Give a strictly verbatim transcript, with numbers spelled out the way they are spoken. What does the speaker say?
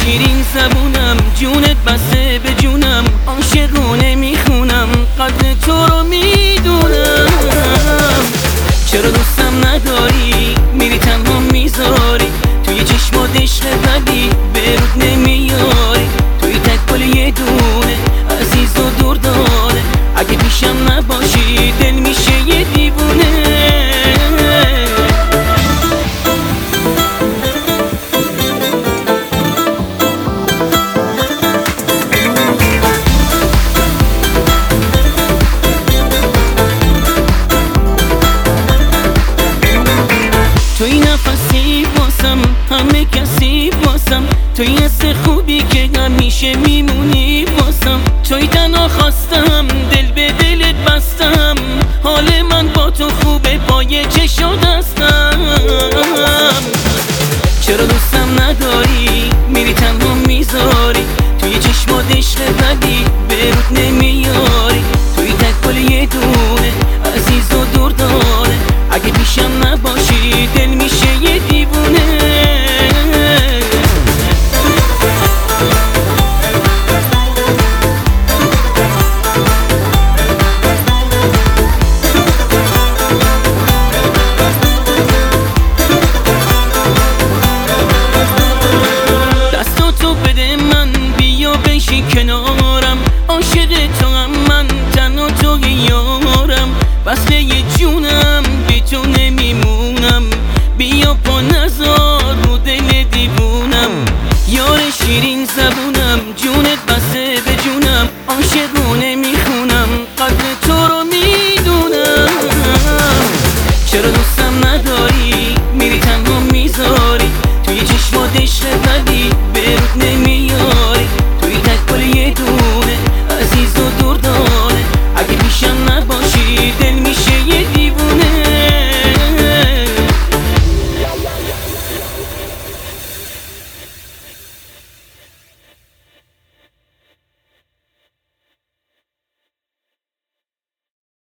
شیرین زبونم، جونت بسته به جونم، عاشقونه میخونم، قدر تو رو میدونم. چرا دوستم نداری، میری تنها میذاری، توی چشمات عشق ولی به رود نمیاری، توی تک پل یه دونه عزیز و دردانه، اگه پیشم نباشی دل میشه یه دیوونه. توی نفسی باسم، همه کسی باسم، توی حس خوبی که همیشه میمونی باسم، توی تنها خواستم دل به دلت بستم، حال من با تو خوبه پای چشات هستم. چرا دوستم نداری، میری تنها میذاری، توی چشمات عشق ولی به رود نمیاری، توی تک پل یه دونه عزیز و دردانه، اگه پیشم نباشی دل میشه یه دیوونه. دستاتو بده من، بیا بشی کنارم، عاشق تو هم من، تنها تو یارم، بسته یه جونم بی تو نمیمونم، بیا پا نزار رو دل دیوونم. یار شیرین زبونم، جونت بسته به جونم، عاشقونه میخونم، قدر تو رو میدونم. چرا دوستم نداری، میری تنها میذاری، توی چشمات عشق ولی